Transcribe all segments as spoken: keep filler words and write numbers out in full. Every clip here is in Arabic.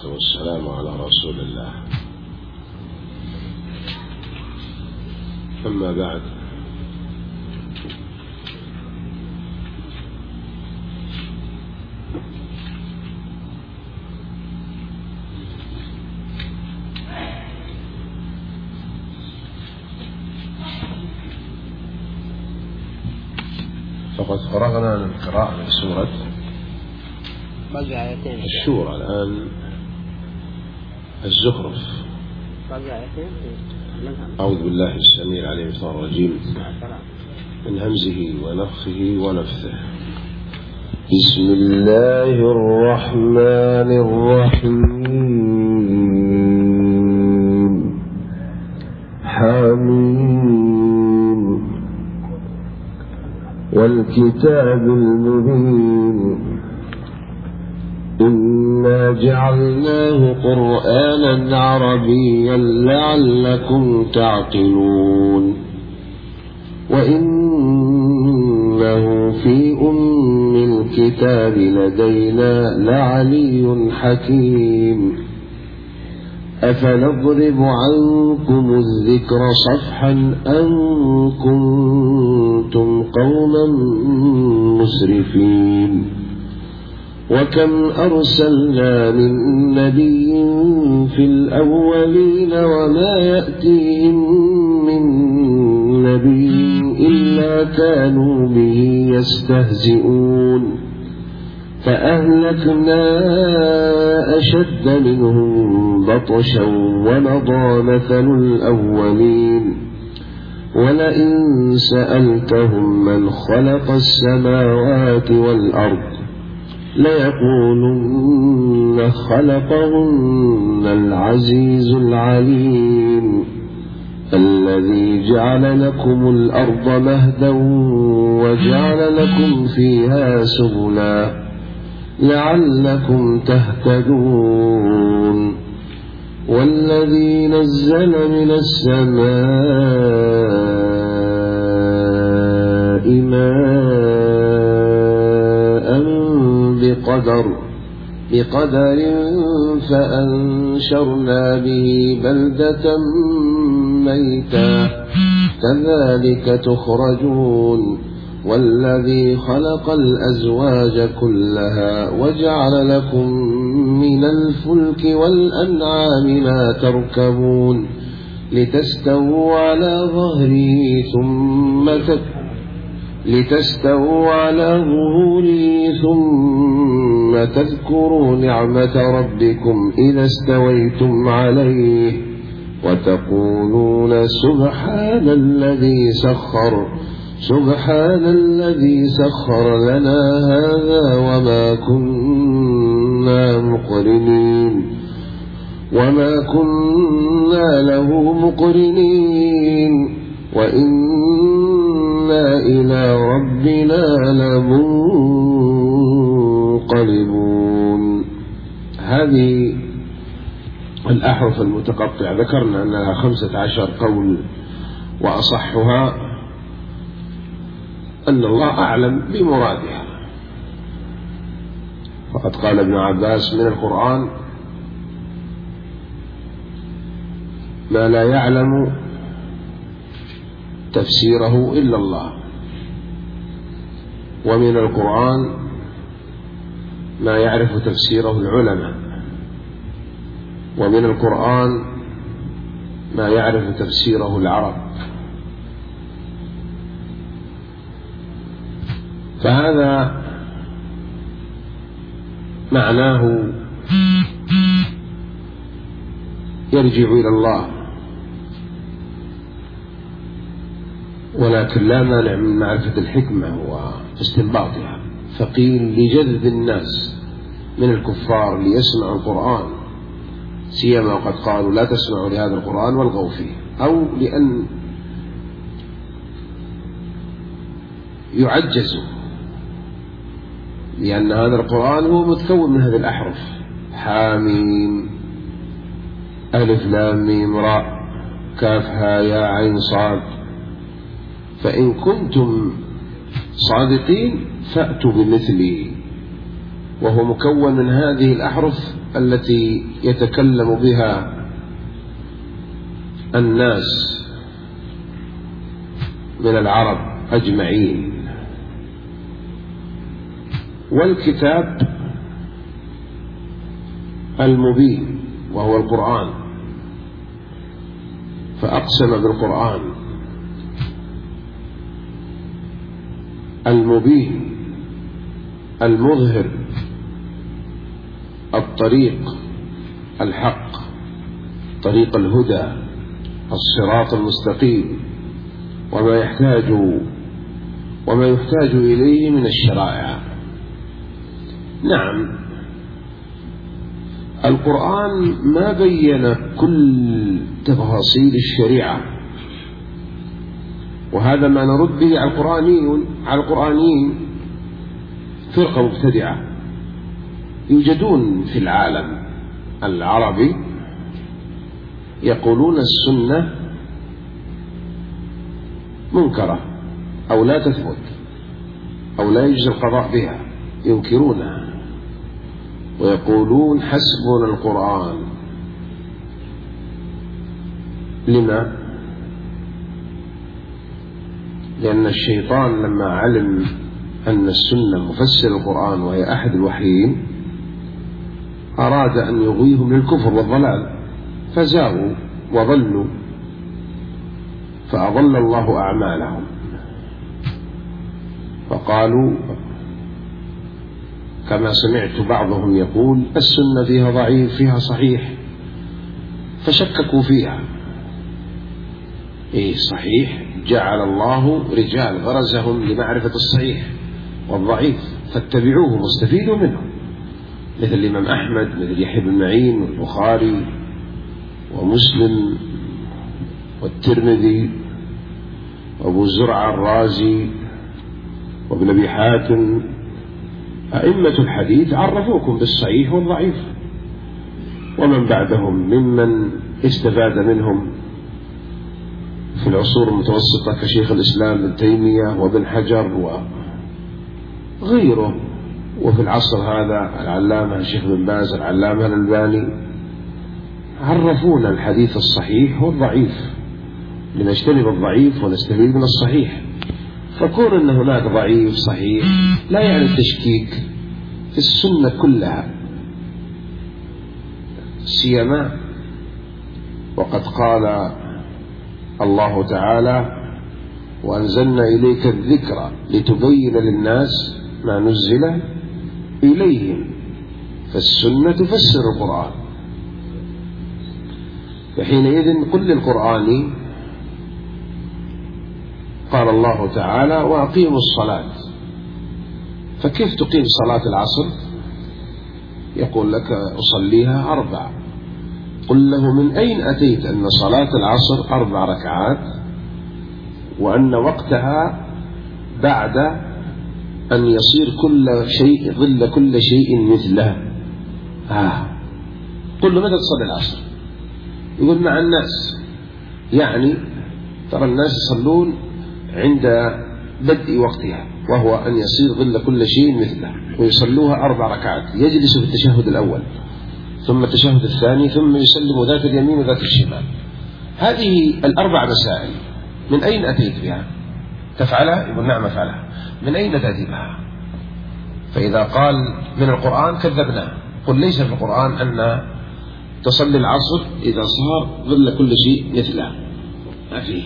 والصلاة والسلام على رسول الله. أما بعد، فقد فرغنا من قراءة سورة الشورى. الآن الزخرف. أعوذ بالله السميع العليم من الشيطان الرجيم من همزه ونفخه ونفثه. بسم الله الرحمن الرحيم. حميم والكتاب المبين إنا جعلناه قرآنا عربيا لعلكم تعقلون وإنه في أم الكتاب لدينا لعلي حكيم أفنضرب عنكم الذكر صفحا أن كنتم قوما مسرفين وكم أرسلنا من نبي في الأولين وما يأتيهم من نبي إلا كانوا به يستهزئون فأهلكنا أشد منهم بطشا ومضى مثل الأولين ولئن سألتهم من خلق السماوات والأرض ليقولن خلقهن العزيز العليم الذي جعل لكم الأرض مهدا وجعل لكم فيها سبلا لعلكم تهتدون والذي نزل من السماء ماء بقدر بقدر فأنشرنا به بلدة ميتا كذلك تخرجون والذي خلق الأزواج كلها وجعل لكم من الفلك والأنعام ما تركبون لتستووا على ظهره ثم تكبروا لتستووا على ظهوره ثم تذكروا نعمة ربكم إذا استويتم عليه وتقولون سبحان الذي سخر سبحان الذي سخر لنا هذا وما كنا مقرنين وما كنا له مقرنين وإنا إلى ربنا لمنقلبون. هذه الأحرف المتقطعة ذكرنا أنها خمسة عشر قول وأصحها أن الله أعلم بمرادها. فقد قال ابن عباس من القرآن ما لا يعلم تفسيره إلا الله ومن القرآن ما يعرف تفسيره العلماء ومن القرآن ما يعرف تفسيره العرب. فهذا معناه يرجع إلى الله ولكن لا مانع من معرفة الحكمة واستنباطها. فقيل لجذب الناس من الكفار ليسمعوا القرآن سيما وقد قالوا لا تسمعوا لهذا القرآن والغوا فيه أو لأن يعجزوا لأن هذا القرآن هو متكون من هذه الأحرف حاميم ألف لام ميم راء كاف ها يا عين صاد. فإن كنتم صادقين فأتوا بمثله وهو مكون من هذه الأحرف التي يتكلم بها الناس من العرب أجمعين. والكتاب المبين وهو القرآن، فأقسم بالقرآن المبين المظهر الطريق الحق، طريق الهدى، الصراط المستقيم، وما يحتاج وما يحتاج إليه من الشرائع. نعم، القرآن ما بين كل تفاصيل الشريعة، وهذا ما نرد به على القرآنيين على القرآنيين فرقة مبتدعة يوجدون في العالم العربي يقولون السنة منكرة أو لا تثبت أو لا يجوز القضاء بها، ينكرونها ويقولون حسبنا القرآن. لما؟ لأن الشيطان لما علم أن السنة مفسر القرآن وهي أحد الوحيين أراد أن يغويهم للكفر والضلال، فزاغوا وضلوا فأضل الله أعمالهم، فقالوا كما سمعت بعضهم يقول السنة فيها ضعيف فيها صحيح، فشككوا فيها. إيه صحيح، جعل الله رجال غرزهم لمعرفة الصحيح والضعيف فاتبعوهم واستفيدوا منهم، مثل الإمام أحمد، مثل يحيى بن معين والبخاري ومسلم والترمذي وأبو زرعة الرازي وابن أبي حاتم. أئمة الحديث عرفوكم بالصحيح والضعيف، ومن بعدهم ممن استفاد منهم في العصور المتوسطة كشيخ الإسلام ابن تيمية وابن حجر وغيره، وفي العصر هذا العلامة الشيخ بن باز، العلامة الألباني، عرفونا الحديث الصحيح والضعيف لنجتنب الضعيف ونستفيد من الصحيح. فكون أن هناك ضعيف صحيح لا يعني التشكيك في السنة كلها، سيما وقد قال الله تعالى وأنزلنا إليك الذكر لتبين للناس ما نزل إليهم، فالسنة تفسر القرآن. فحينئذ قل للقرآن قال الله تعالى وأقيموا الصلاة، فكيف تقيم صلاة العصر؟ يقول لك أصليها أربع. قل له من أين أتيت أن صلاة العصر أربع ركعات وأن وقتها بعد أن يصير كل شيء ظل كل شيء مثله؟ آه. قل له متى تصلي العصر؟ يقول مع الناس، يعني ترى الناس يصلون عند بدء وقتها وهو أن يصير ظل كل شيء مثله، ويصلوها أربع ركعات، يجلس في التشهد الأول ثم التشهد الثاني ثم يسلم ذات اليمين وذات الشمال. هذه الأربع مسائل من أين أتيت بها؟ تفعلها؟ يقول نعم أفعلها. من أين تأتي بها؟ فإذا قال من القرآن كذبناه. قل ليس في القرآن أن تصلي العصر إذا صار ظل كل شيء مثله، ما فيه.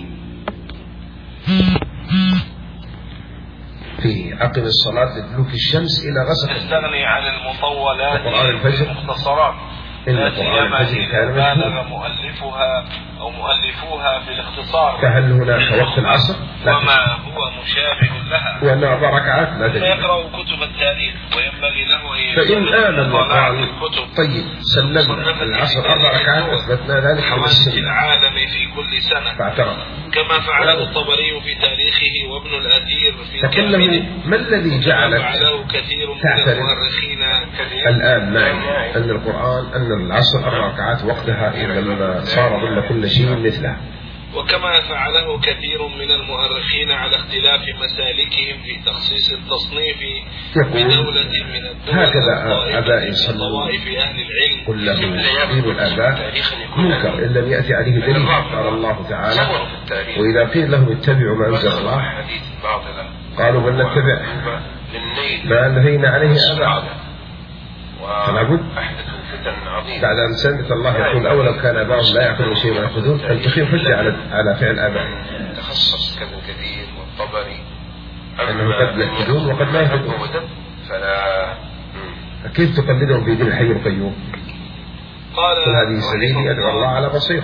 في عقب الصلاة لدلوك الشمس إلى غسق. نستغني عن المطولات القرآن الفجر المختصرات لا سيما إذا بالغ مؤلفها أو مؤلفوها في الاختصار. فهل هناك وقت العصر؟ وما هو مشابه لها، وأن أربع ركعات لا تجد. فيقرأ كتب التاريخ وينبغي له أن فإن آمن وقال طيب سلمنا العصر أربع ركعات أثبتنا ذلك حوادث العالم في كل سنة فاعترف، كما فعله الطبري في تاريخه وابن الأثير في تكلم. ما الذي جعلك كثير من تعترف المؤرخين الآن معي أن القرآن أن العصر أربع ركعات وقتها إذا لما صار ظل كل شيء مثله؟ وكما فعله كثير من المؤرخين على اختلاف مسالكهم في تخصيص التصنيف بدولة من الدول هكذا آبائي صلى طوائف أهل العلم. قل له دين الآباء منكر إن لم يأتي عليه دليل. قال الله تعالى: وإذا قيل لهم اتبعوا ما أنزل الله قالوا بل نتبع ما ألهينا عليه آباءنا. فلا بد بعد أن سنة الله يقول أولا كان آباؤهم لا يعقلون شيئا ولا يأخذون أن تقيم حجة على على فعل آبائهم. تخصص كابن كثير والطبري أنه قد يهتدون وقد لا يهتدون، فلا كيف تقلدهم في دين الحي القيوم؟ قال هذه سبيلي أدعو الله على بصيرة.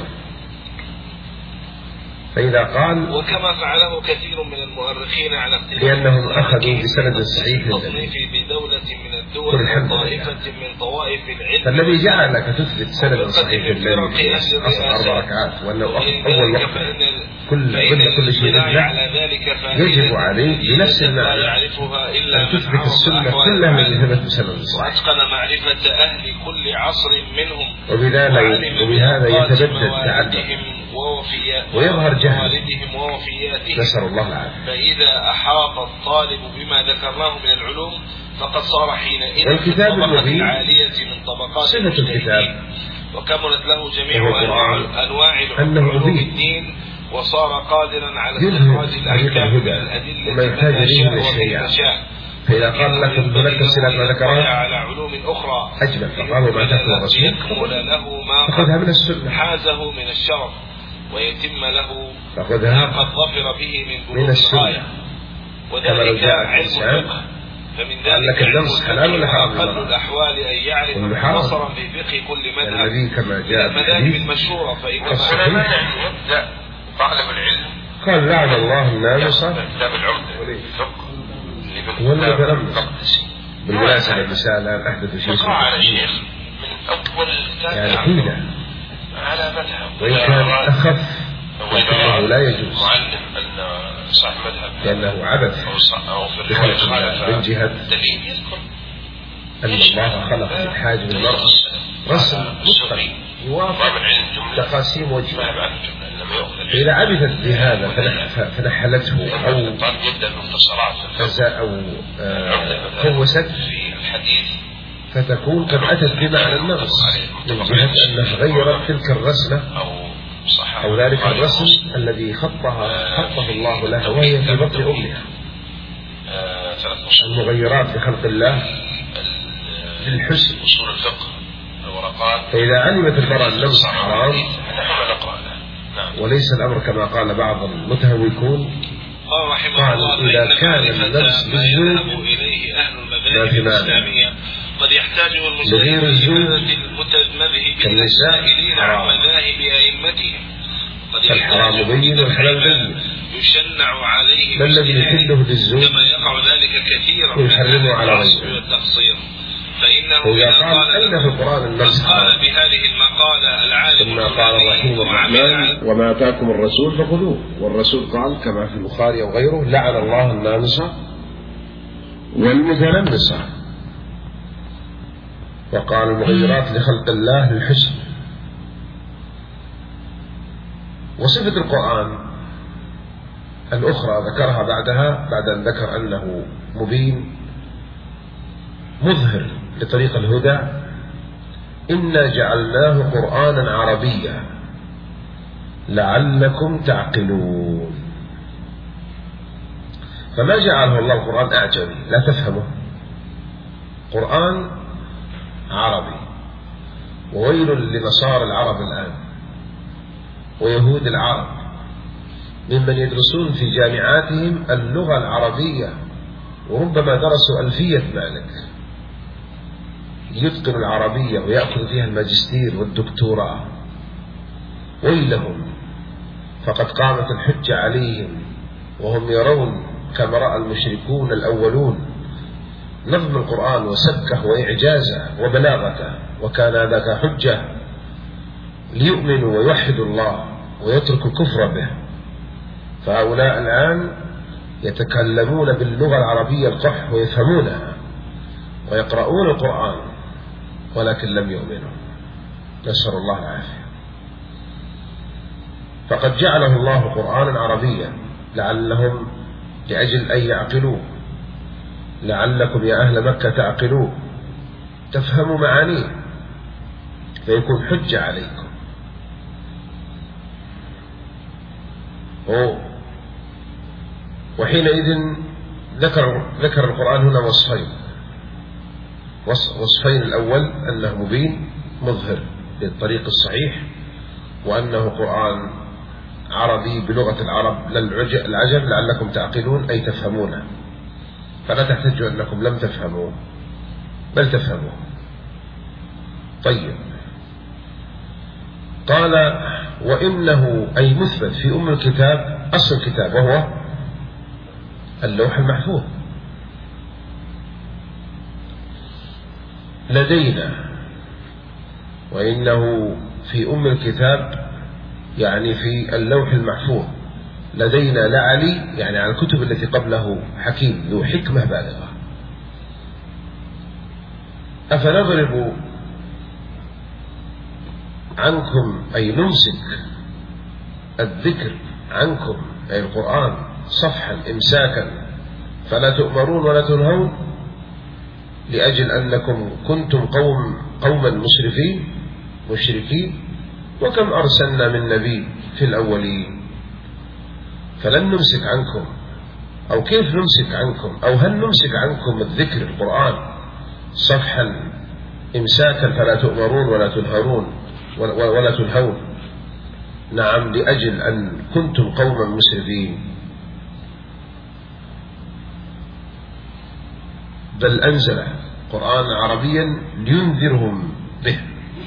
فإذا قال وكما فعله كثير من المؤرخين على اختلاف لأنهم أخذوا بسند صحيح التصنيف بدولة من الدول طائفة من طوائف العلم، فالذي جعل لك تثبت سند صحيح الذي أصل أربع ركعات وأنه أول وقت كل كل كل شيء يجب عليك بنفس المعنى أن تثبت السنة كلها من ثبت بسند صحيح، وأتقن معرفة أهل كل عصر منهم، وبهذا يتبدد تعلم ويظهر جهل، نسأل الله العافية. فإذا أحاط الطالب بما ذكرناه من العلوم فقد صار حينئذ والكتاب المبين العالية من طبقات صفة الكتاب، وكملت له جميع أنواع أنواع العلوم الدين، وصار قادرا على يظهر استخراج طريق الهدى وما يحتاج إليه من الشريعة. فإذا قال لك هناك الصلات ما ذكرها على علوم أخرى أجمل، فقالوا ما تكون الرسول فخذها من السنة، حازه من الشرف ويتم له فخذها قد ظفر به من من السنة. كما لو جاء الإنسان فمن قال لك الدرس حلال ولا حرام؟ أقل الأحوال أن يعرف مختصرا في فقه كل مذهب الذي كما جاء المذاهب المشهورة، فإنما يبدأ طالب العلم قال لعن الله النامصة كتاب العمدة والمتلمس. بالمناسبة الرسالة أحدث شيء على شيخ من أول يعني حيلة على مذهب، وإن كان أخف ولكنه لا يجوز معلم أن صاحب مذهب لأنه عبث بخلق الله من جهة أن الله خلق من حاجب المرء رسم متقن يوافق تقاسيم وجهه، فإذا عبثت بهذا فنحلته أو أو خوست فتكون قد أتت بمعنى النقص من جهة أنها غيرت تلك الرسمة أو ذلك الرسم الذي خطها خطه الله لها وهي في بطن أمها. المغيرات لخلق الله للحسن، فإذا علمت المرأة اللمس حرام وليس الأمر كما قال بعض المتهوكون، قال إذا كان اللمس بالذنوب ما في معنى قد يحتاجه المسلمين المتمذهبين عن مذاهب أئمتهم، فالحرام بين والحلال بين، يشنع عليه ما الذي يحله للزوج كما يقع ذلك كثيرا ويحرمه على غيره. والتقصير، فإنه إذا قال أين في القرآن النص قال بهذه المقالة العالم ثم قال الرحيم الرحمن وما آتاكم الرسول فخذوه، والرسول قال كما في البخاري أو غيره لعن الله النامصة والمتلمسة، وقال المغيرات لخلق الله للحسن. وصفة القرآن الأخرى ذكرها بعدها بعد أن ذكر أنه مبين مظهر لطريق الهدى: إنا جعلناه قرآنا عربيا لعلكم تعقلون. فما جعله الله القرآن أعجمي لا تفهمه، قرآن عربي. وويل لنصارى العرب الآن ويهود العرب ممن يدرسون في جامعاتهم اللغة العربية وربما درسوا ألفية مالك، يتقن العربية ويأخذ فيها الماجستير والدكتوراه. ويلهم، فقد قامت الحجة عليهم وهم يرون كما رأى المشركون الأولون نظم القرآن وسبكه وإعجازه وبلاغته، وكان ذاك حجة ليؤمنوا ويوحدوا الله ويتركوا الكفر به. فهؤلاء الآن يتكلمون باللغة العربية القح ويفهمونها ويقرؤون القرآن ولكن لم يؤمنوا، نسأل الله العافية. فقد جعله الله قرآنا عربيا لعلهم لأجل أن يعقلوه، لعلكم يا أهل مكة تعقلوه تفهموا معانيه فيكون حجة عليكم. أوه. وحينئذ ذكر ذكر القرآن هنا وصفين، وصفين: الأول أنه مبين مظهر للطريق الصحيح، وأنه قرآن عربي بلغة العرب لا العجم لعلكم تعقلون أي تفهمونه، فلا تحتجوا أنكم لم تفهموا بل تفهموا. طيب، قال وإنه أي مثبت في أم الكتاب أصل الكتاب وهو اللوح المحفوظ لدينا، وإنه في أم الكتاب يعني في اللوح المحفوظ لدينا لعلي يعني على الكتب التي قبله حكيم ذو حكمة بالغة. أفنضرب عنكم أي نمسك الذكر عنكم أي القرآن صفحا إمساكا فلا تؤمرون ولا تنهون لأجل أنكم كنتم قوم قوما مسرفين مشركين، وكم أرسلنا من نبي في الأولين فلن نمسك عنكم، أو كيف نمسك عنكم، أو هل نمسك عنكم الذكر القرآن صفحا إمساكا فلا تؤمرون ولا تنهرون ولا تنهون؟ نعم، لأجل أن كنتم قوما مسرفين. بل أنزل قرآن عربيا لينذرهم به،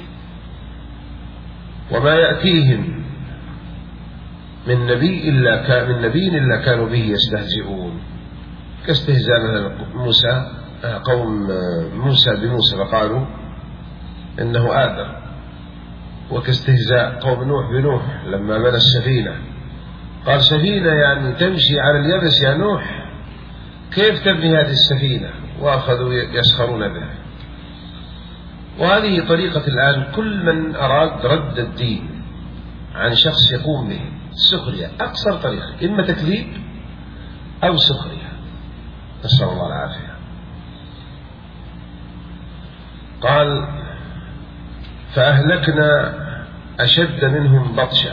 وما يأتيهم من نبي إلا كان من نبي إلا كانوا به يستهزئون، كاستهزاء موسى قوم موسى بموسى فقالوا إنه آذر، وكاستهزاء قوم نوح بنوح لما بنى السفينة قال سفينة يعني تمشي على اليبس يا نوح، كيف تبني هذه السفينة؟ وأخذوا يسخرون بها. وهذه طريقة الآن كل من أراد رد الدين عن شخص يقوم به السخرية، أقصر طريقة إما تكذيب أو سخرية، نسأل الله العافية. قال فأهلكنا أشد منهم بطشا،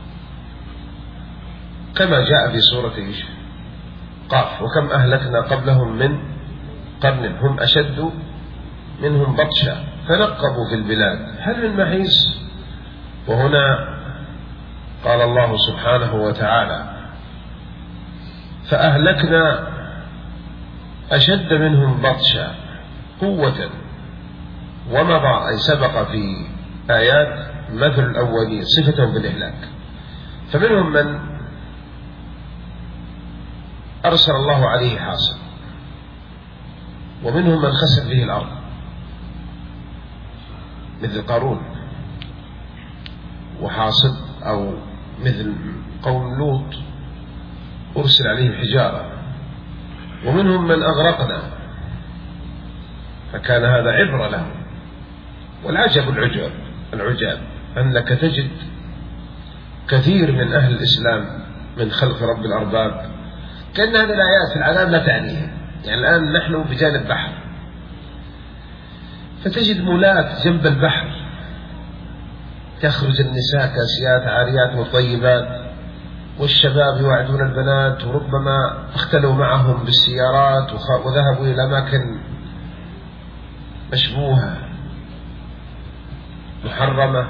كما جاء في سورة قاف: وكم أهلكنا قبلهم من قرن هم أشد منهم بطشا فنقبوا في البلاد هل من محيص. وهنا قال الله سبحانه وتعالى: فأهلكنا أشد منهم بطشا قوة ومضى، أي سبق في آيات مثل الأولين صفتهم بالإهلاك. فمنهم من أرسل الله عليه حاصب، ومنهم من خسف به الأرض مثل قارون وحاصب، أو مثل قوم لوط أرسل عليهم حجارة، ومنهم من أغرقنا، فكان هذا عبرة لهم. والعجب العجب العجاب أنك تجد كثير من أهل الإسلام من خلق رب الأرباب كأن هذه الآيات في العذاب لا تعنيها. يعني الآن نحن بجانب بحر، فتجد مولات جنب البحر تخرج النساء كاسيات عاريات مطيبات، والشباب يوعدون البنات، وربما اختلوا معهم بالسيارات وذهبوا إلى أماكن مشبوهة محرمة.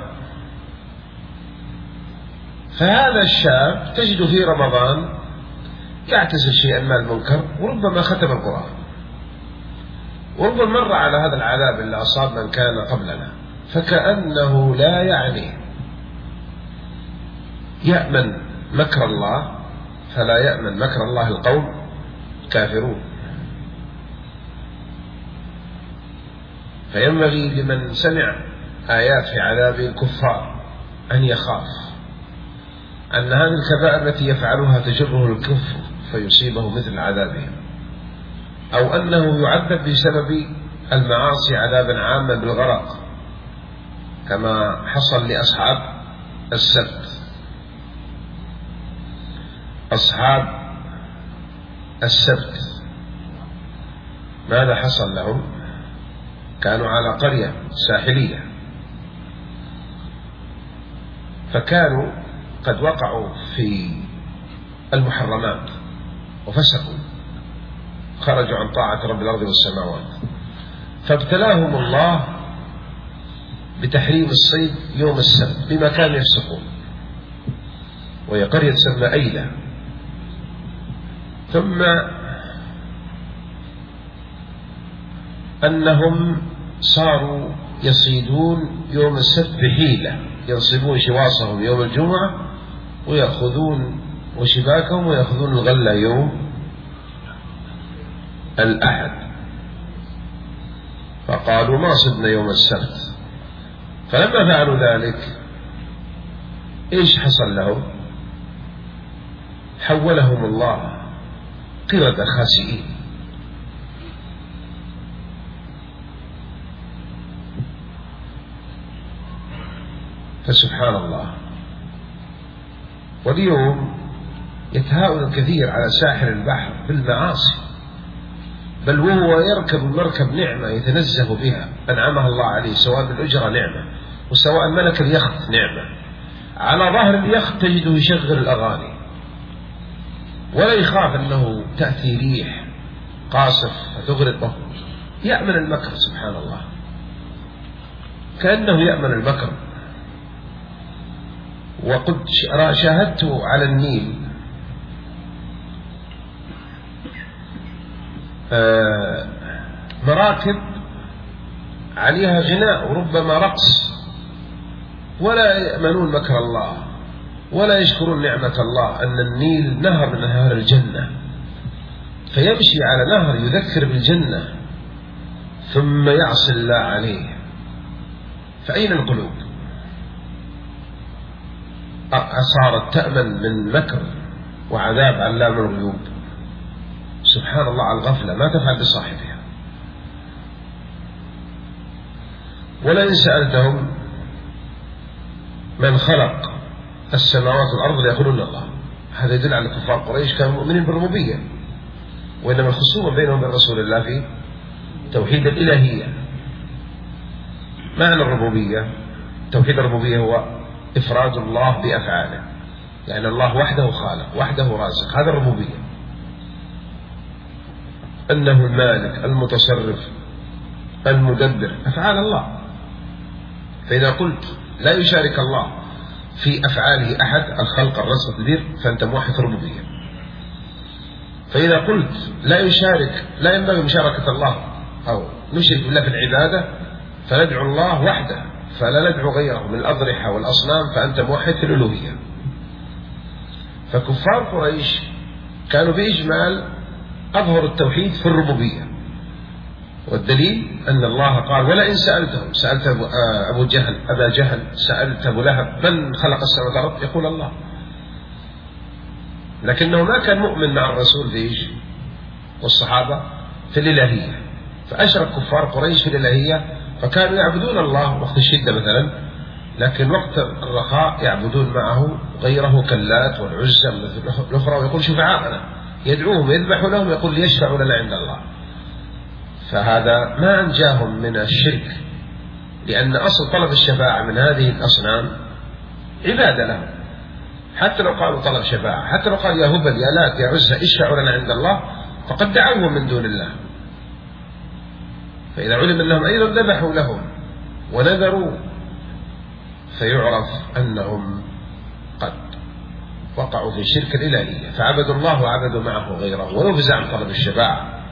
فهذا الشاب تجد في رمضان يعتزل شيئا ما المنكر، وربما ختم القرآن، وربما مر على هذا العذاب اللي أصاب من كان قبلنا، فكأنه لا يعني يأمن مكر الله، فلا يأمن مكر الله القوم كافرون. فينبغي لمن سمع آيات في عذاب الكفار أن يخاف أن هذه الكبائر التي يفعلها تجره الكفر فيصيبه مثل عذابهم، أو أنه يعذب بسبب المعاصي عذابا عاما بالغرق كما حصل لأصحاب السبت. أصحاب السبت ماذا حصل لهم؟ كانوا على قرية ساحلية، فكانوا قد وقعوا في المحرمات وفسقوا، خرجوا عن طاعة رب الأرض والسماوات، فابتلاهم الله بتحريم الصيد يوم السبت بما كانوا يفسقون، وهي قرية تسمى أيلة. ثم أنهم صاروا يصيدون يوم السبت بحيلة، ينصبون شواصهم يوم الجمعة ويأخذون وشباكهم ويأخذون الغلة يوم الأحد، فقالوا ما صدنا يوم السبت. فلما فعلوا ذلك إيش حصل لهم؟ حولهم الله قردة خاسئين. فسبحان الله. واليوم يتهاون الكثير على ساحل البحر بالمعاصي، بل وهو يركب المركب نعمة يتنزه بها أنعمها الله عليه، سواء بالأجرة نعمة وسواء ملك اليخت نعمة. على ظهر اليخت تجده يشغل الأغاني ولا يخاف أنه تأتي ريح قاصف فتغرقه، يأمن المكر. سبحان الله، كأنه يأمن المكر. وقد شاهدت على النيل مراكب عليها غناء وربما رقص، ولا يأمنون مكر الله ولا يشكرون نعمة الله أن النيل نهر من نهار الجنة، فيمشي على نهر يذكر بالجنة ثم يعصي الله عليه. فأين القلوب؟ صارت تأمن من مكر وعذاب علام الغيوب. سبحان الله على الغفلة ما تفعل بصاحبها. ولئن سألتهم من خلق السماوات والأرض ليقولون الله. هذا يدل على كفار قريش كانوا مؤمنين بالربوبية، وإنما الخصومة بينهم وبين رسول الله في توحيد الإلهية. معنى الربوبية، توحيد الربوبية هو إفراد الله بأفعاله، يعني الله وحده خالق وحده رازق، هذا الربوبية، أنه المالك المتصرف المدبر، أفعال الله. فإذا قلت لا يشارك الله في أفعاله أحد، الخلق الرزق التدبير، فأنت موحد ربوبية. فإذا قلت لا يشارك لا ينبغي مشاركة الله أو نشرك بالله في العبادة، فندعو الله وحده فلا ندعو غيره من الأضرحة والأصنام، فأنت موحد في الألوهية. فكفار قريش كانوا بإجمال أظهر التوحيد في الربوبية، والدليل أن الله قال ولئن سألتهم، سألت أبو جهل أبا جهل، سألت أبو لهب من خلق السماوات والأرض، يقول الله. لكنه ما كان مؤمن مع الرسول في والصحابة في الإلهية، فأشرك كفار قريش في الإلهية، فكانوا يعبدون الله وقت الشدة مثلا، لكن وقت الرخاء يعبدون معه غيره كاللات والعزى الأخرى، ويقول شفعاءنا، يدعوهم يذبحوا لهم، يقول ليشفعوا لنا عند الله. فهذا ما أنجاهم من الشرك، لأن أصل طلب الشفاعة من هذه الأصنام عبادة لهم. حتى لو قالوا طلب شفاعة، حتى لو قال يا هبل يا لات يا عزى اشفعوا لنا عند الله، فقد دعوهم من دون الله. فإذا علم أنهم أيضا ذبحوا لهم ونذروا، فيعرف أنهم قد وقعوا في شرك الإلهية، فعبدوا الله وعبدوا معه غيره ولو بزعم طلب الشفاعة.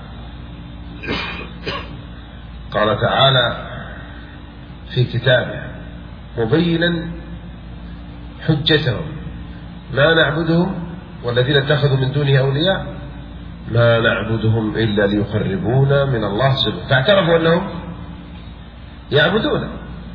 قال تعالى في كتابه مبينا حجتهم ما نعبدهم والذين اتخذوا من دونه أولياء ما نعبدهم إلا ليقربونا من الله زلفى، فاعترفوا أنهم يعبدونه.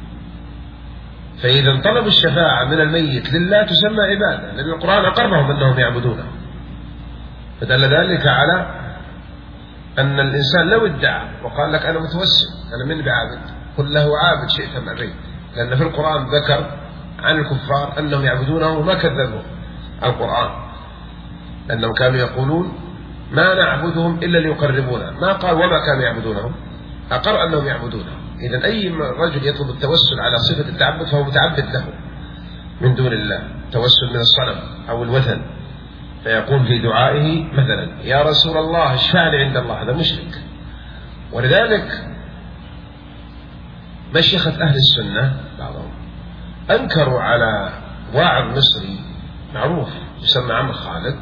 فإذا طلب الشفاعة من الميت لله تسمى عبادة، لأن القرآن أقرهم أنهم يعبدونه. فدل ذلك على أن الإنسان لو ادعى وقال لك أنا متوسل، أنا من بعابد، قل له عابد شئت أم أبيت، لأن في القرآن ذكر عن الكفار أنهم يعبدونه وما كذبوا القرآن. أنهم كانوا يقولون ما نعبدهم إلا ليقربونا، ما قال وما كانوا يعبدونهم، أقر أنهم يعبدونهم. إذن أي رجل يطلب التوسل على صفة التعبد فهو متعبد له من دون الله، توسل من الصنم أو الوثن، فيقول في دعائه مثلا يا رسول الله اشفعني عند الله، هذا مشرك. ولذلك مشيخة أهل السنة بعضهم أنكروا على واعظ مصري معروف يسمى عمرو خالد،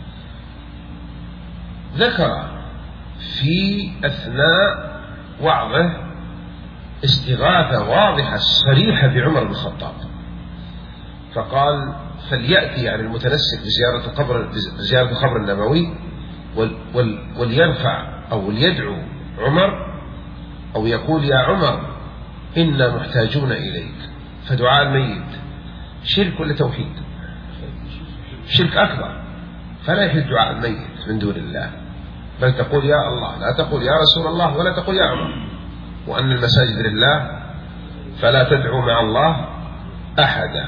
ذكر في أثناء وعظه استغاثة واضحة صريحة بعمر بن الخطاب، فقال فليأتي يعني المتنسك بزيارة القبر بزيارة القبر النبوي وليرفع أو ليدعو عمر أو يقول يا عمر إنا محتاجون إليك. فدعاء الميت شرك ولا توحيد؟ شرك أكبر، فلا يحل دعاء الميت من دون الله، بل تقول يا الله، لا تقول يا رسول الله ولا تقول يا عمر، وأن المساجد لله فلا تدعو مع الله أحدا.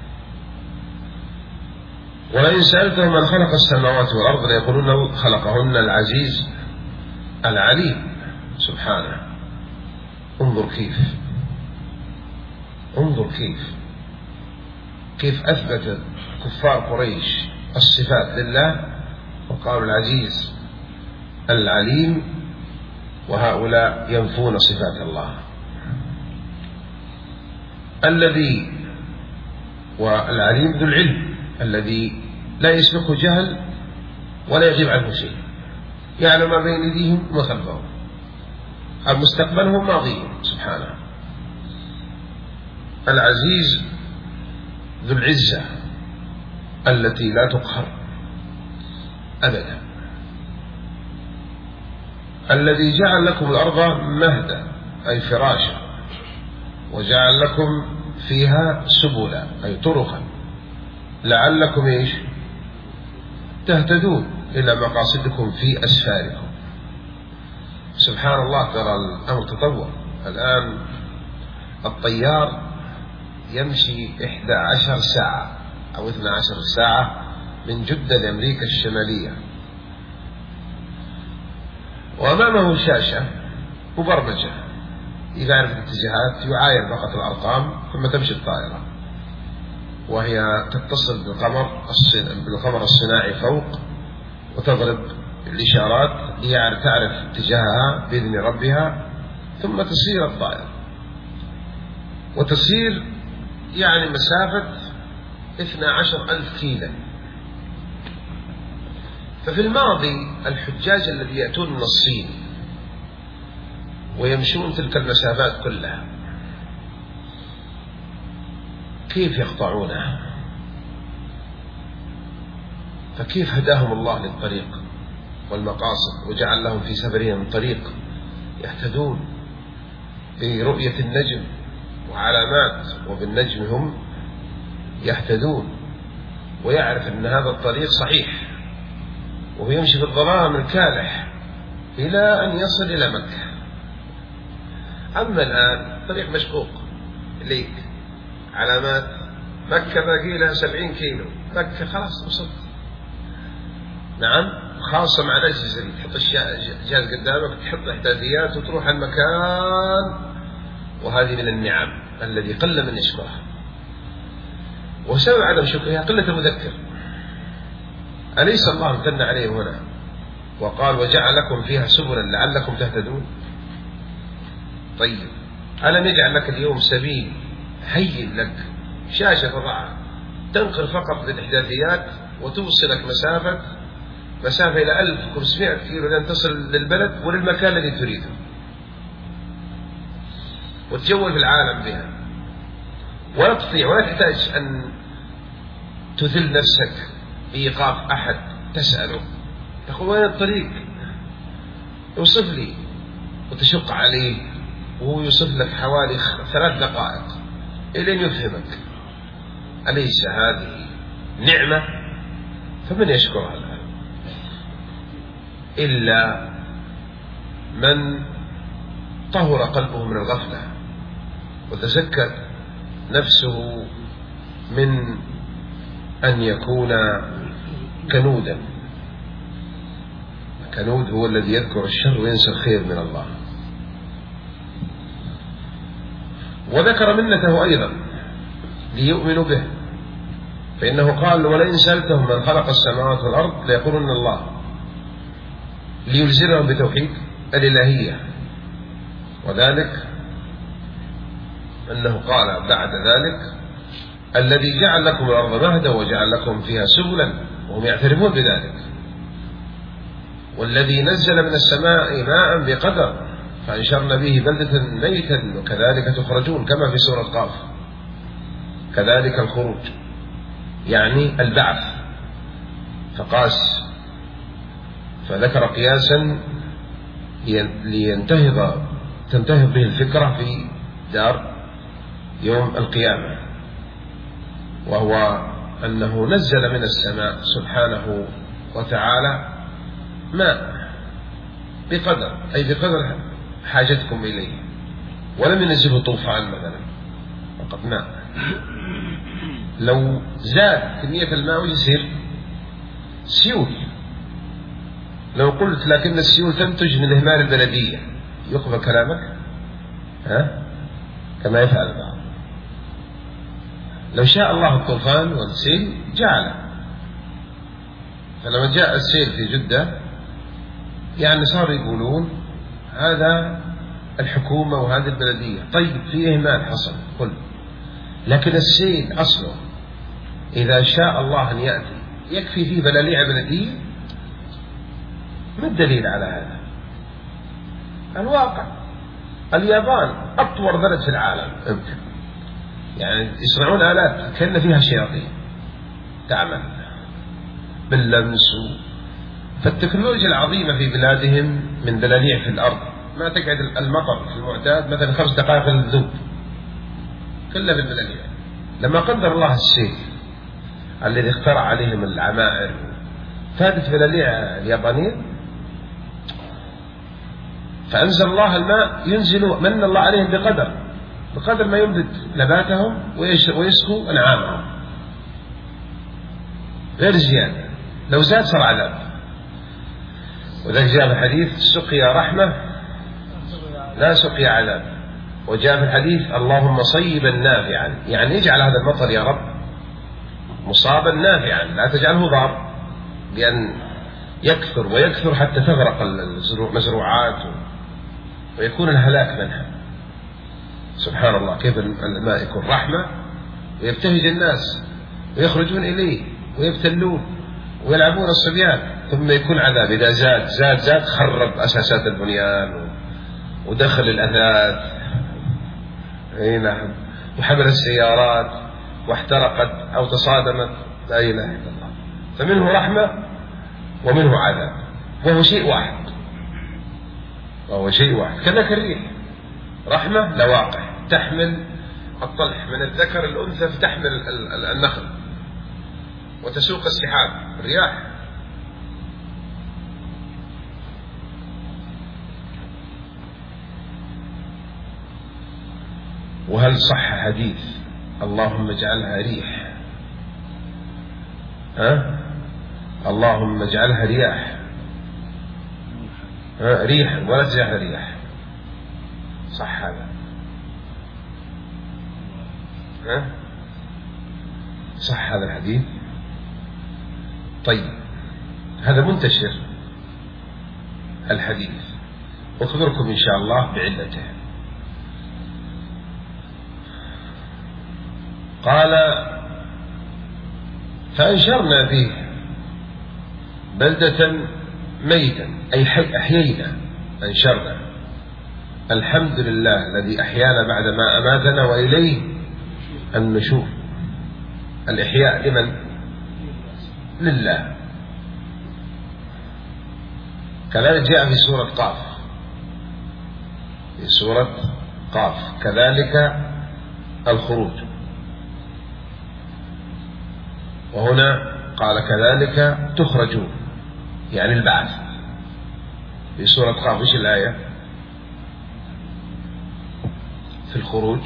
ولئن سألتهم من خلق السماوات والأرض ليقولون خلقهن العزيز العليم سبحانه. انظر كيف انظر كيف كيف أثبت كفار قريش الصفات لله وقالوا العزيز العليم، وهؤلاء ينفون صفات الله. الذي والعليم ذو العلم الذي لا يسبقه جهل ولا يغيب عنه شيء، يعلم ما بين يديهم وما خلفهم، المستقبلهم ماضيهم سبحانه. العزيز ذو العزة التي لا تقهر أبدا، الذي جعل لكم الأرض مهدا أي فراشا، وجعل لكم فيها سبلا أي طرقا لعلكم إيش تهتدون إلى مقاصدكم في أسفاركم. سبحان الله، ترى الأمر تطور. الآن الطيار يمشي إحدى عشر ساعة أو اثنى عشر ساعة من جدة لأمريكا الشمالية، وأمامه شاشة مبرمجة، إذا عرف الاتجاهات يعاين فقط الأرقام ثم تمشي الطائرة، وهي تتصل بالقمر بالقمر الصناعي فوق وتضرب الإشارات لتعرف اتجاهها بإذن ربها، ثم تسير الطائرة وتسير يعني مسافة اثنى عشر ألف كيلو. ففي الماضي الحجاج الذي يأتون من الصين ويمشون تلك المسافات كلها كيف يقطعونها؟ فكيف هداهم الله للطريق والمقاصد وجعل لهم في سفرهم طريق يهتدون برؤية النجم وعلامات، وبالنجم هم يهتدون، ويعرف أن هذا الطريق صحيح، وهو يمشي في الظلام الكالح إلى أن يصل إلى مكة. أما الآن طريق مشقوق إليك، علامات مكة باقي لها سبعين كيلو، مكة خلاص وصلت. نعم، خاصة مع الأجهزة اللي تحط الجهاز قدامك، تحط إحداثيات وتروح المكان، وهذه من النعم الذي قل من يشكرها. وسبب عدم شكرها قلة المذكر. أليس الله امتن عليه هنا وقال وجعل لكم فيها سبلا لعلكم تهتدون؟ طيب، ألم يجعل لك اليوم سبيل هين لك، شاشة تضعها تنقل فقط للإحداثيات وتوصلك مسافة مسافة إلى ألف وخمسمائة كيلو لأن تصل للبلد وللمكان الذي تريده، وتجول في العالم بها، ولا تستطيع ولا تحتاج أن تذل نفسك بإيقاف أحد تسأله تقول وين الطريق، يوصف لي، وتشق عليه وهو يوصف لك حوالي ثلاث دقائق إلين يفهمك. أليس هذه نعمة؟ فمن يشكرها الآن إلا من طهر قلبه من الغفلة وتزكت نفسه من أن يكون كنودا كنود هو الذي يذكر الشر وينسى الخير من الله. وذكر منته أيضا ليؤمنوا به، فإنه قال ولئن سألتهم من خلق السماوات والأرض ليقولون الله، ليلزمهم بتوحيد الإلهية. وذلك أنه قال بعد ذلك الذي جعل لكم الأرض مهدا وجعل لكم فيها سبلا، وهم يعترفون بذلك، والذي نزل من السماء ماء بقدر فأنشرنا به بلدة ميتا وكذلك تخرجون، كما في سورة قاف. كذلك الخروج يعني البعث، فقاس فذكر قياسا لينتهض تنتهض به الفكرة في دار يوم القيامة، وهو أنه نزل من السماء سبحانه وتعالى ماء بقدر، أي بقدر حاجتكم إليه، ولم ينزله طوفان مثلا، فقط ماء. لو زاد كمية الماء يصير سيول. لو قلت لكن السيول تنتج من إهمال البلدية، يقبل كلامك؟ ها؟ كما يفعل البعض. لو شاء الله الطوفان والسيل جعله، فلما جاء السيل في جدة يعني صار يقولون هذا الحكومة وهذه البلدية. طيب في إهمال حصل كل، لكن السيل أصله إذا شاء الله أن يأتي يكفي فيه بلاليع بلدية. ما الدليل على هذا؟ الواقع. اليابان أطور بلد في العالم، يعني يصنعون آلات كأن فيها شياطين تعمل باللمس، فالتكنولوجيا العظيمة في بلادهم من بلاليع في الأرض ما تقعد المطر في المعتاد مثلا خمس دقائق للذوب، كلها بالبلاليع. لما قدر الله السيل الذي اخترع عليهم العمائر فادت بلاليع اليابانيين، فأنزل الله الماء ينزل من الله عليهم بقدر بقدر ما ينبت نباتهم ويسقوا أنعامهم، غير زيادة. لو زاد صار عذاب. وذلك جاء في الحديث سقيا رحمة لا سقيا عذاب. وجاء في الحديث اللهم صيبا نافعا، يعني اجعل هذا المطر يا رب مصابا نافعا، لا تجعله ضار، بأن يكثر ويكثر حتى تغرق المزروعات ويكون الهلاك منها. سبحان الله، كيف الماء يكون رحمة ويبتهج الناس ويخرجون إليه ويبتلون ويلعبون الصبيان، ثم يكون عذاب إذا زاد زاد زاد خرب أساسات البنيان ودخل الأثاث، أي نعم، وحمل السيارات واحترقت أو تصادمت، لا إله إلا الله. فمنه رحمة ومنه عذاب، وهو شيء واحد وهو شيء واحد. كذلك الريح رحمة لواقع تحمل الطلح من الذكر الأنثى، فتحمل النخل وتسوق السحاب الرياح. وهل صح حديث اللهم اجعلها ريح؟ ها؟ اللهم اجعلها رياح، ها؟ ريح ولا تجعلها رياح، صح هذا؟ ها؟ صح هذا الحديث؟ طيب هذا منتشر الحديث، أخبركم إن شاء الله بعلته. قال فأنشرنا فيه بلدة ميتا، أي أحيينا، أنشرنا. الحمد لله الذي أحيانا بعدما أماتنا وإليه النشور. الإحياء لمن؟ لله. كذلك جاء في سورة قاف، في سورة قاف كذلك الخروج. وهنا قال كذلك تخرجون، يعني البعث. في سورة قاف ايش الآية؟ في الخروج.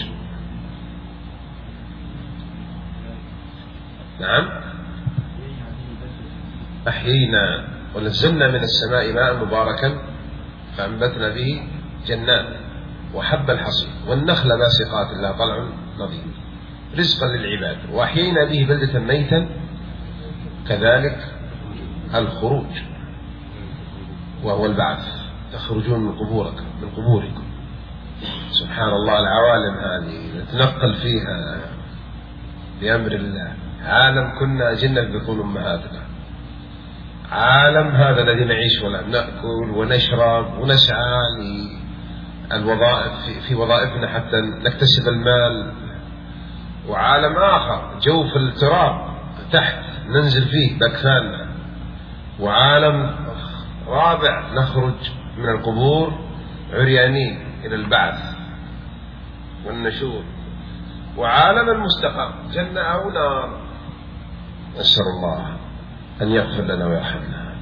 نعم، أحيينا ونزلنا من السماء ماء مباركا فأنبتنا به جنات وحب الحصيد والنخل باسقات لها طلع نضيد رزقا للعباد، وأحيينا به بلدة ميتا كذلك الخروج وهو البعث، تخرجون من قبوركم من قبوركم. سبحان الله، العوالم هذه نتنقل فيها بأمر الله. عالم كنا أجنة بطون أمهاتنا، عالم هذا الذي نعيش ولا نأكل ونشرب ونسعى للوظائف في وظائفنا حتى نكتسب المال، وعالم آخر جوف التراب تحت ننزل فيه بأكفاننا، وعالم رابع نخرج من القبور عريانين إلى البعث والنشور، وعالم المستقر جنة أو نار. نسأل الله أن يغفر لنا ويرحمنا.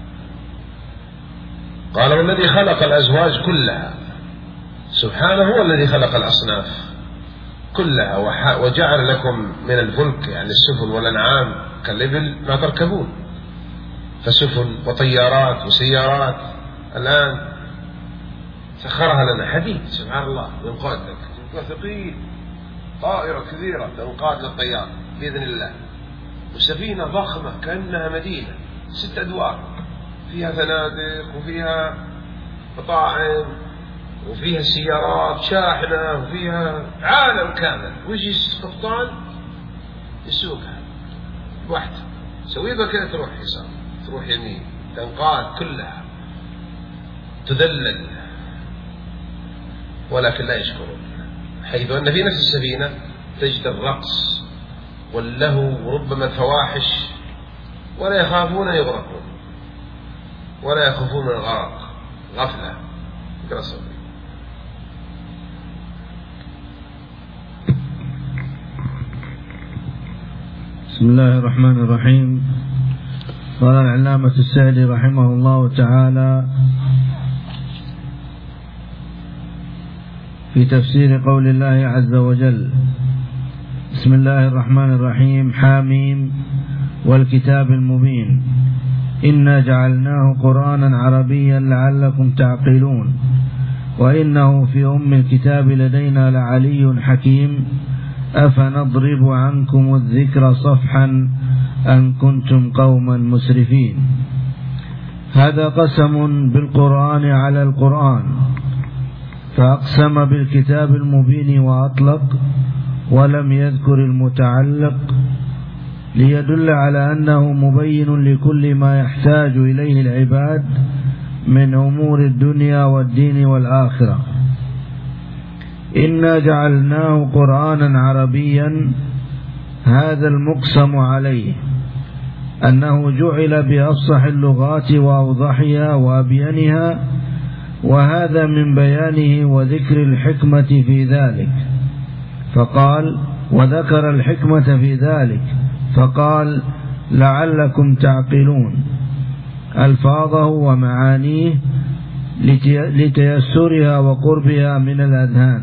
قال والذي خلق الأزواج كلها، سبحانه هو الذي خلق الأصناف كلها وجعل لكم من الفلك يعني السفن والأنعام كالإبل ما تركبون، فسفن وطيارات وسيارات الآن سخرها لنا حديد. سبحان الله، ينقاد لك ثقيل، طائرة كبيرة تنقاد للطيار بإذن الله، وسفينة ضخمة كأنها مدينة ست أدوار فيها فنادق وفيها مطاعم وفيها سيارات شاحنة وفيها عالم كامل، ويجي القبطان يسوقها واحد سويبها كده تروح يسار تروح يمين، تنقاد كلها تذلل، ولكن لا يشكرون، حيث أن في نفس السفينة تجد الرقص واللهو وربما الفواحش، ولا يخافون يغرقون ولا يخافون من الغرق، غفلة. بسم الله الرحمن الرحيم. قال العلامة السعدي رحمه الله تعالى في تفسير قول الله عز وجل: بسم الله الرحمن الرحيم. حاميم والكتاب المبين إنا جعلناه قرآنا عربيا لعلكم تعقلون وإنه في أم الكتاب لدينا لعلي حكيم أفنضرب عنكم الذكر صفحا أن كنتم قوما مسرفين. هذا قسم بالقرآن على القرآن، فأقسم بالكتاب المبين وأطلق ولم يذكر المتعلق ليدل على أنه مبين لكل ما يحتاج إليه العباد من أمور الدنيا والدين والآخرة. إنا جعلناه قرآنا عربيا، هذا المقسم عليه أنه جعل بأفصح اللغات وأوضحها وأبينها، وهذا من بيانه وذكر الحكمة في ذلك، فقال وذكر الحكمة في ذلك فقال لعلكم تعقلون ألفاظه ومعانيه لتيسرها وقربها من الأذهان.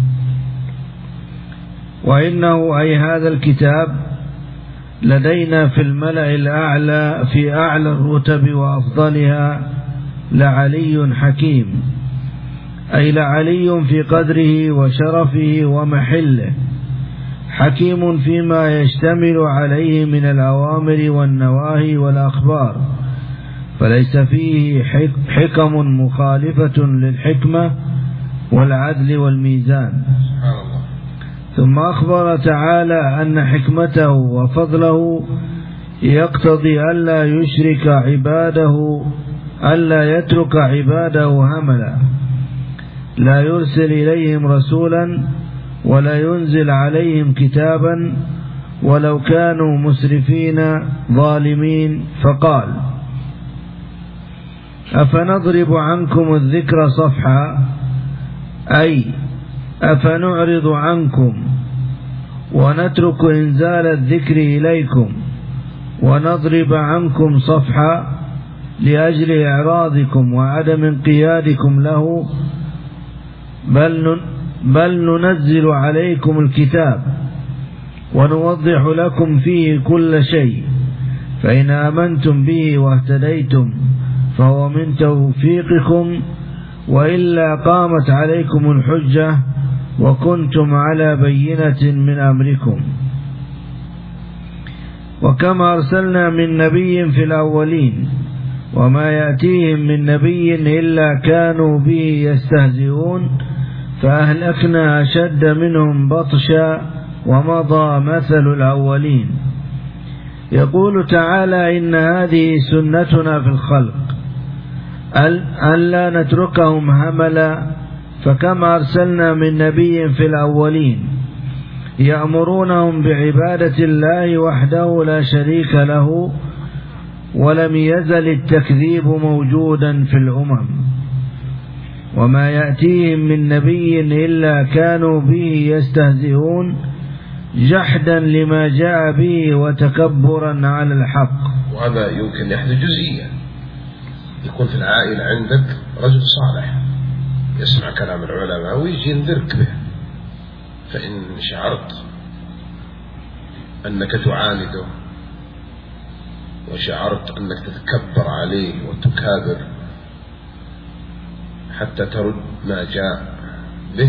وإنه أي هذا الكتاب لدينا في الملأ الأعلى في أعلى الرتب وأفضلها لعلي حكيم، أي لعلي في قدره وشرفه ومحله، حكيم فيما يشتمل عليه من الأوامر والنواهي والأخبار، فليس فيه حكم مخالفة للحكمة والعدل والميزان. ثم أخبر تعالى أن حكمته وفضله يقتضي ألا يشرك عباده، ألا يترك عباده هملا، لا يرسل إليهم رسولا ولا ينزل عليهم كتابا ولو كانوا مسرفين ظالمين. فقال أفنضرب عنكم الذكر صفحا، أي أفنعرض عنكم ونترك إنزال الذكر إليكم ونضرب عنكم صفحا لأجل إعراضكم وعدم انقيادكم له، بل بل ننزل عليكم الكتاب ونوضح لكم فيه كل شيء، فإن آمنتم به واهتديتم فهو من توفيقكم، وإلا قامت عليكم الحجة وكنتم على بينة من أمركم. وكما أرسلنا من نبي في الأولين وما يأتيهم من نبي إلا كانوا به يستهزئون فأهلكنا أشد منهم بطشا ومضى مثل الأولين. يقول تعالى: إن هذه سنتنا في الخلق أن لا نتركهم هملا، فكما أرسلنا من نبي في الأولين يأمرونهم بعبادة الله وحده لا شريك له، ولم يزل التكذيب موجودا في الأمم. وما يأتيهم من نبي إلا كانوا به يستهزئون جحدا لما جاء به وتكبرا على الحق. وهذا يمكن يحدث جزئيا، يكون في العائلة عندك رجل صالح يسمع كلام العلماء ويجي ينذرك به، فإن شعرت أنك تعانده وشعرت أنك تتكبر عليه وتكابر حتى ترد ما جاء به،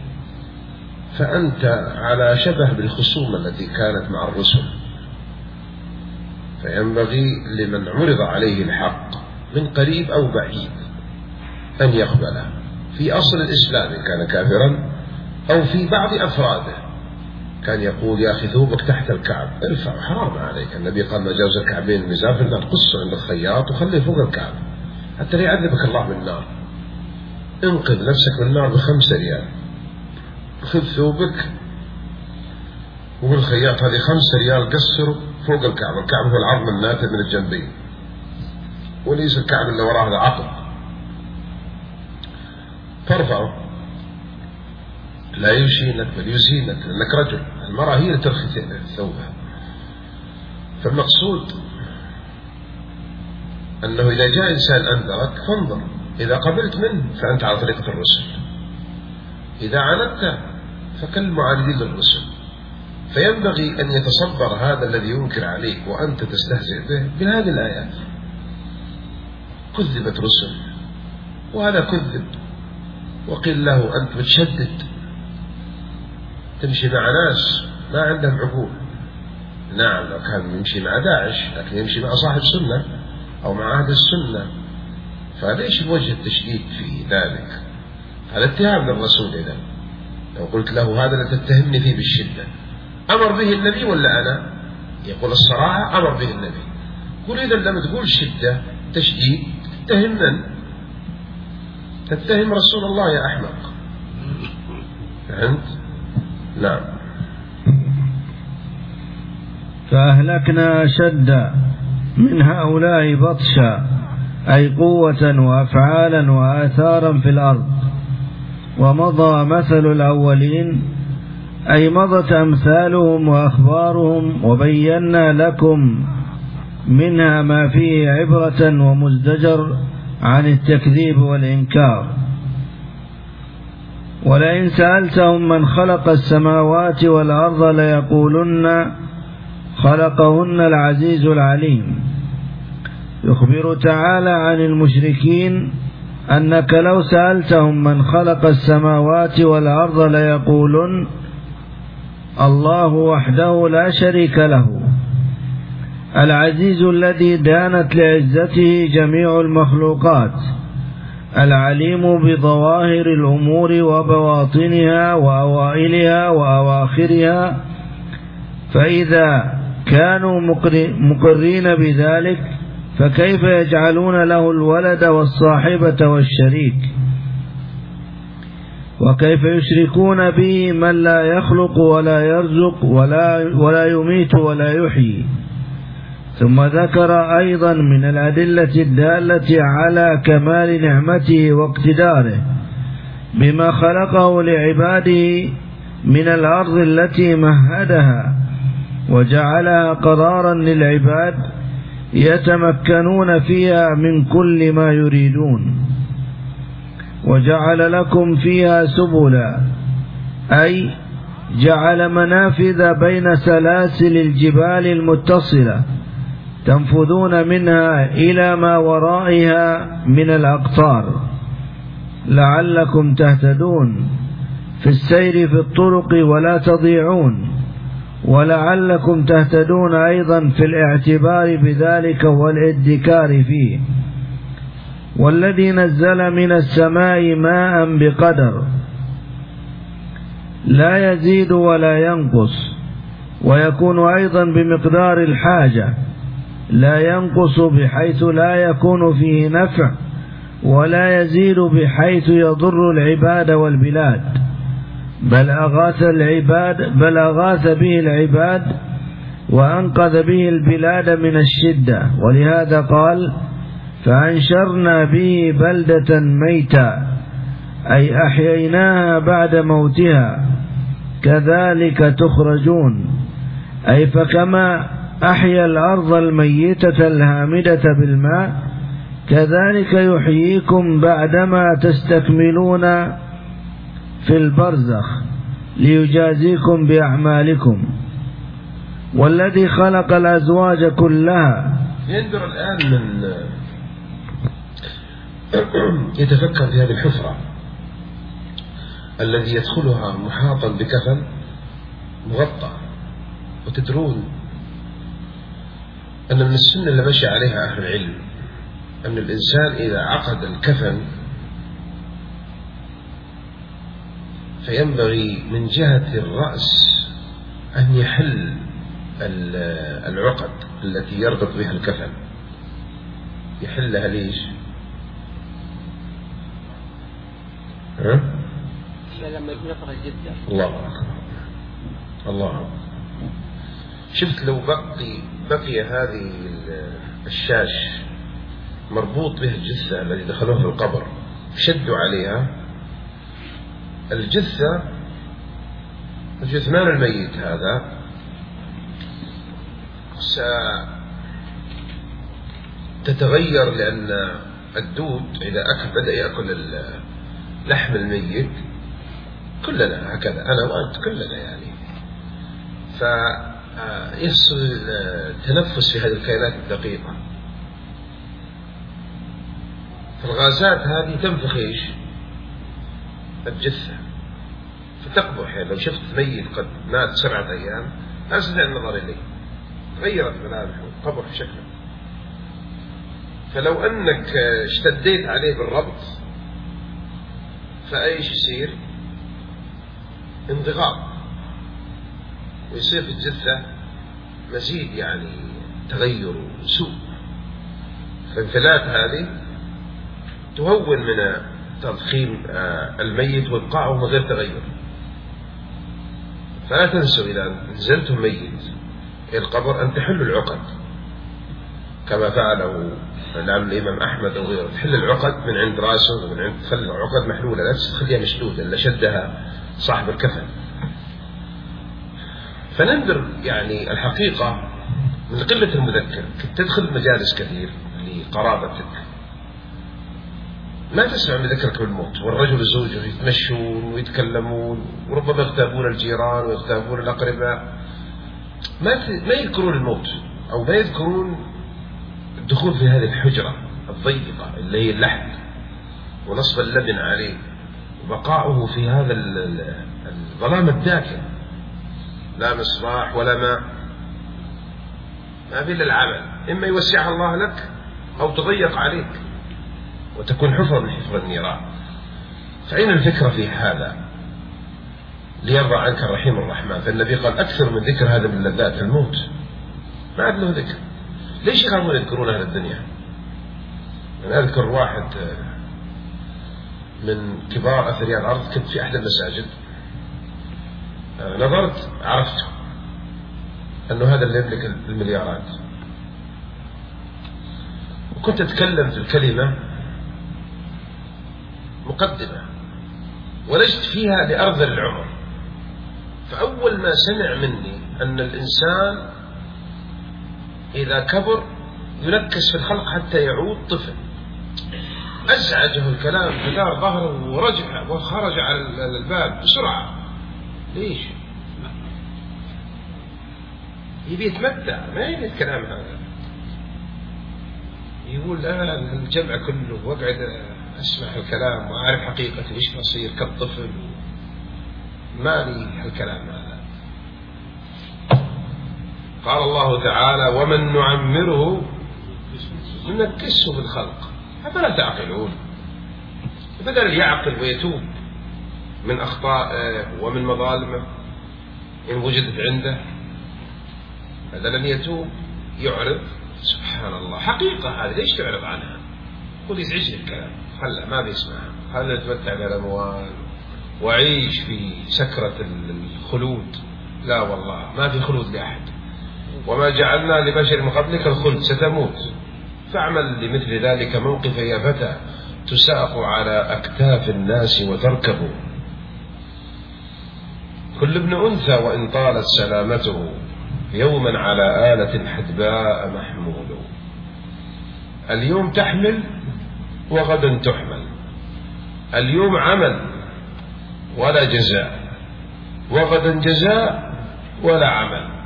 فأنت على شبه بالخصومة التي كانت مع الرسل. فينبغي لمن عرض عليه الحق من قريب أو بعيد أن يقبله في أصل الإسلام إن كان كافرا، أو في بعض أفراده. كان يقول: يا أخي ثوبك تحت الكعب ارفع، حرام عليك. النبي قال: ما جاوز الكعبين المزاف إلا تقصه عند الخياط وخليه فوق الكعب حتى لا يعذبك الله بالنار. انقذ نفسك من النار بخمسة ريال، خذ ثوبك وقل الخياط هذه خمسة ريال قصره فوق الكعب. الكعب هو العظم الناتج من الجنبين، وليس الكعب اللي وراه هذا عقب. فارفعه، لا يشينك بل يزينك، لأنك رجل. المرأة هي اللي ترخي ثوبها. فالمقصود أنه إذا جاء إنسان أنذرك فانظر، إذا قبلت منه فأنت على طريقة الرسل، إذا عاندت فكالمعاندين للرسل. فينبغي أن يتصبر هذا الذي ينكر عليك وأنت تستهزئ به بهذه الآيات. كذبت رسل وهذا كذب، وقيل له: أنت بتشدد، تمشي مع ناس ما عندهم عقول. نعم، لو كان يمشي مع داعش، لكن يمشي مع صاحب سنة أو مع أهل السنة، فليش بوجه التشديد في ذلك؟ هذا اتهام للرسول. إذا لو قلت له: هذا لا تتهمني فيه بالشدة، أمر به النبي ولا أنا؟ يقول: الصراحة أمر به النبي. قل: إذا لما تقول شدة تشديد تتهم من؟ تتهم رسول الله يا أحمق. فهمت؟ نعم. فأهلكنا أشد من هؤلاء بطشا، أي قوة وأفعالا وآثارا في الأرض. ومضى مثل الأولين، أي مضت أمثالهم وأخبارهم، وبينا لكم منها ما فيه عبرة ومزدجر عن التكذيب والإنكار. ولئن سألتهم من خلق السماوات والأرض ليقولن خلقهن العزيز العليم. يخبر تعالى عن المشركين أنك لو سألتهم من خلق السماوات والأرض ليقولن الله وحده لا شريك له، العزيز الذي دانت لعزته جميع المخلوقات، العليم بظواهر الأمور وبواطنها وأوائلها وأواخرها. فإذا كانوا مقرين بذلك فكيف يجعلون له الولد والصاحبة والشريك؟ وكيف يشركون به من لا يخلق ولا يرزق ولا, ولا يميت ولا يحيي؟ ثم ذكر أيضا من الأدلة الدالة على كمال نعمته واقتداره بما خلقه لعباده من الأرض التي مهدها وجعلها قرارا للعباد يتمكنون فيها من كل ما يريدون، وجعل لكم فيها سبلا، أي جعل منافذ بين سلاسل الجبال المتصلة تنفذون منها إلى ما ورائها من الأقطار لعلكم تهتدون في السير في الطرق ولا تضيعون، ولعلكم تهتدون أيضا في الاعتبار بذلك والادكار فيه. والذي نزل من السماء ماء بقدر لا يزيد ولا ينقص، ويكون أيضا بمقدار الحاجة، لا ينقص بحيث لا يكون فيه نفع، ولا يزيد بحيث يضر العباد والبلاد، بل أغاث العباد بل أغاث به العباد وأنقذ به البلاد من الشدة. ولهذا قال: فأنشرنا به بلدة ميتا، أي أحييناها بعد موتها، كذلك تخرجون، أي فكما أحيا الأرض الميتة الهامدة بالماء كذلك يحييكم بعدما تستكملون في البرزخ ليجازيكم بأعمالكم. والذي خلق الأزواج كلها. ينظر الآن من يتفكر في هذه الحفرة الذي يدخلها محاطا بكفن مغطى، وتدرون أن من السنة اللي مشى عليها أهل العلم أن الإنسان إذا عقد الكفن فينبغي من جهة الرأس أن يحل العقد التي يربط بها الكفن، يحلها ليش؟ ها؟ لما يكون يفرغ جدا. الله أكبر الله أكبر. شفت لو بقي بقي هذه الشاش مربوط به الجثة التي دخلوها في القبر، شدوا عليها الجثة، الجثمان الميت هذا ستتغير، لأن الدود إذا أكل بدأ يأكل اللحم الميت، كلنا هكذا أنا وأنت كلنا يعني، فيحصل التنفس في هذه الكائنات الدقيقة. فالغازات هذه تنفخ إيش؟ الجثة فتقبح. يعني لو شفت ميت قد مات سبعة أيام لا تستطيع النظر إليه، تغيرت ملامحه وقبح شكله. فلو أنك اشتديت عليه بالربط فأيش يصير؟ انضغاط، ويصير في الجثة مزيد يعني تغير وسوء. فالانفلات هذه تهون من تضخيم الميت وإبقاعه من غير تغير. فلا تنسوا إذا نزلتم ميت إلى القبر أن تحلوا العقد كما فعله العم الإمام أحمد أو غيره، تحل العقد من عند راسه ومن عند تخلي العقد محلولة، لا تخليها مشدودة إلا شدها صاحب الكفن. فننظر يعني الحقيقة من قلة المذكر، كنت تدخل مجالس كثير لقرابتك ما تسمع من ذكرك بالموت، والرجل وزوجه يتمشون ويتكلمون، وربما يغتابون الجيران ويغتابون الأقرباء، ما ما يذكرون الموت أو ما يذكرون الدخول في هذه الحجرة الضيقة اللي هي اللحد ونصب اللبن عليه وبقاؤه في هذا الظلام الداكن، لا مصباح ولا ماء، ما في إلا العمل، إما يوسعها الله لك أو تضيق عليك وتكون حفرة من حفر النيران. فأين الفكرة في هذا؟ ليرضى عنك الرحيم الرحمن. فالنبي قال أكثر من ذكر هذا من لذات الموت، ما عاد له ذكر. ليش يخافون يذكرون أهل الدنيا؟ أنا أذكر واحد من كبار أثرياء الأرض، كنت في أحد المساجد نظرت عرفت أنه هذا اللي يملك المليارات، وكنت أتكلم في الكلمة مقدمة ولجت فيها لأرذل العمر. فأول ما سمع مني أن الإنسان إذا كبر ينكس في الخلق حتى يعود طفل، أزعجه الكلام، فدار ظهره ورجع وخرج على الباب بسرعة. ليش؟ يبي يتمتع، ما يبي الكلام هذا. يقول أنا الجمع كله وأقعد أسمع الكلام وأعرف حقيقة وإيش بصير كالطفل، مالي هالكلام هذا. قال الله تعالى ومن نعمره ننكسه في الخلق أفلا تعقلون. بدل يعقل ويتوب من أخطائه ومن مظالمه إن وجدت عنده، بدل أن يتوب يعرض. سبحان الله، حقيقة هذه ليش تعرض عنها؟ قل يزعجني الكلام، خلا ما بيسمعها، خلا نتمتع بالأموال وعيش في سكرة الخلود. لا والله ما في خلود لأحد، وما جعلنا لبشر من قبلك الخلد، ستموت. فاعمل لمثل ذلك موقفا يا فتى تساق على أكتاف الناس وتركب. كل ابن أنثى وإن طالت سلامته يوما على آلة حدباء محمول. اليوم تحمل وغدا تحمل، اليوم عمل ولا جزاء، وغدا جزاء ولا عمل.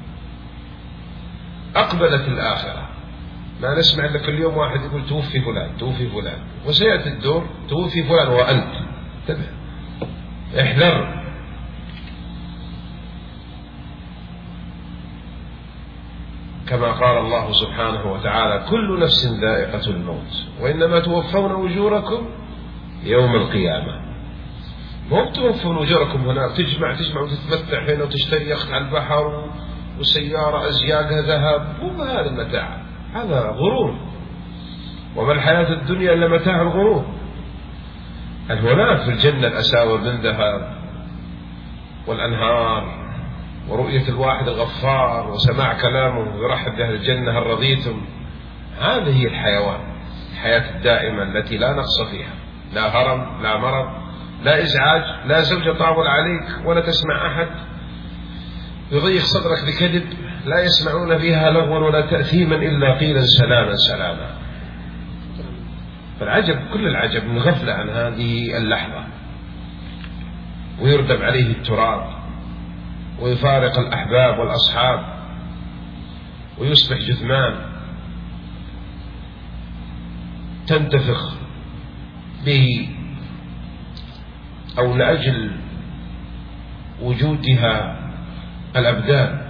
أقبلت الآخرة، ما نسمع لك اليوم واحد يقول توفي فلان توفي فلان، وسيأتي الدور توفي فلان وأنت. انتبه، احذر. كما قال الله سبحانه وتعالى كل نفس ذائقة الموت وإنما توفون أجوركم يوم القيامة. مو توفون أجوركم هناك تجمع تجمع وتتمتع هنا وتشتري يخت على البحر وسيارة أزياقها ذهب، مو بهذا المتاع، هذا غرور. وما الحياة الدنيا إلا متاع الغرور. هناك في الجنة الأساور من ذهب والأنهار ورؤية الواحد الغفار وسماع كلامه ويرحب بأهل الجنة هل رضيتم. هذه هي الحيوان، الحياة الدائمة التي لا نقص فيها، لا هرم لا مرض لا إزعاج، لا زوجة طاول عليك ولا تسمع أحد يضيق صدرك بكذب، لا يسمعون فيها لغوا ولا تأثيما إلا قيلا سلاما سلاما. فالعجب كل العجب من غفلة عن هذه اللحظة، ويردم عليه التراب ويفارق الأحباب والأصحاب ويصبح جثمان تنتفخ به أو لأجل وجودها الأبدان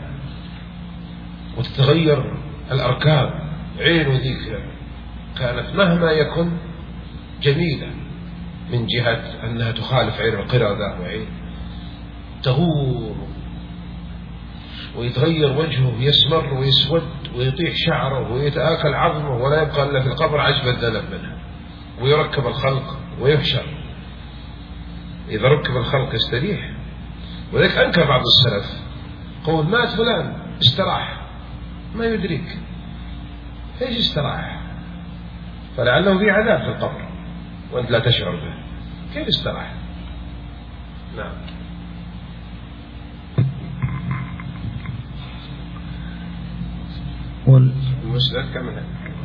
وتتغير الأركان. عين ذيك كانت مهما يكن جميلة من جهة أنها تخالف عين القردة وعين تغور ويتغير وجهه، يسمر ويسود ويطيح شعره ويتآكل عظمه ولا يبقى إلا في القبر عجب الذنب منها، ويركب الخلق ويحشر. إذا ركب الخلق يستريح. ولذلك أنكر بعض السلف قول مات فلان استراح، ما يدرك ايش استراح، فلعله في عذاب في القبر وأنت لا تشعر به، كيف استراح؟ نعم. وال... المسند كم